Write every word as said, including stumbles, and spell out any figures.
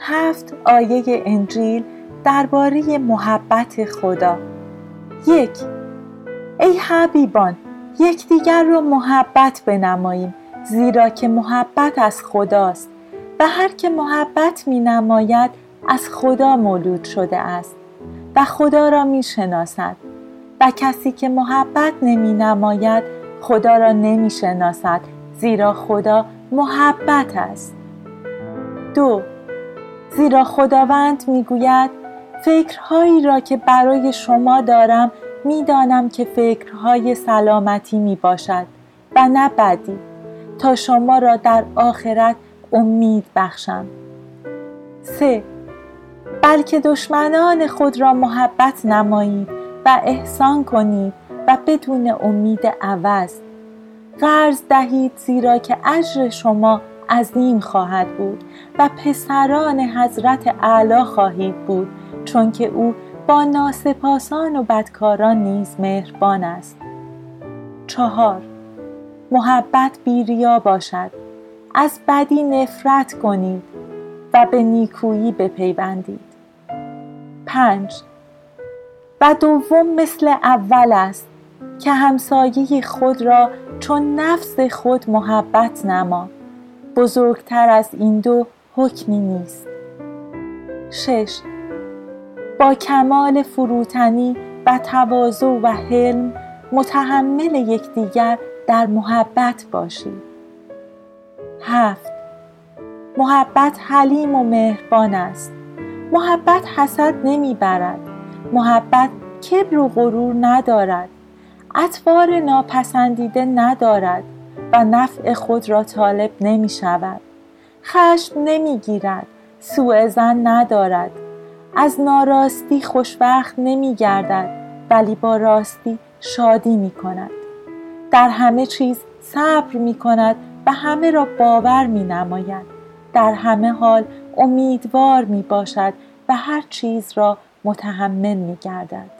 هفت آیه انجیل درباره محبت خدا. یک، ای حبیبان، یکدیگر را محبت بنماییم، زیرا که محبت از خداست و هر که محبت می نماید از خدا مولود شده است و خدا را می شناسد و کسی که محبت نمی نماید خدا را نمی شناسد، زیرا خدا محبت است. دو، زیرا خداوند می گوید فکرهایی را که برای شما دارم می دانم که فکرهای سلامتی می باشد و نه بدی، تا شما را در آخرت امید بخشم. سه، بلکه دشمنان خود را محبت نمایید و احسان کنید و بدون امید عوض قرض دهید، زیرا که اجر شما عظیم خواهد بود و پسران حضرت اعلی خواهید بود، چون که او با ناسپاسان و بدکاران نیز مهربان است. چهار، محبت بی ریا باشد، از بدی نفرت کنید و به نیکویی بپیوندید. پنج، و دوم مثل اول است که همسایه خود را چون نفس خود محبت نما، بزرگتر از این دو حکمی نیست. شش، با کمال فروتنی و تواضع و حلم متحمل یکدیگر در محبت باشید. هفت، محبت حلیم و مهربان است. محبت حسد نمی برد. محبت کبر و غرور ندارد. اطوار ناپسندیده ندارد و نفع خود را طالب نمی شود. خشم نمی گیرد. سوء ظن ندارد. از ناراستی خوشبخت نمی گردد، ولی با راستی شادی می کند. در همه چیز صبر می کند و همه را باور می نماید. در همه حال امیدوار می باشد و هر چیز را متحمل می گردد.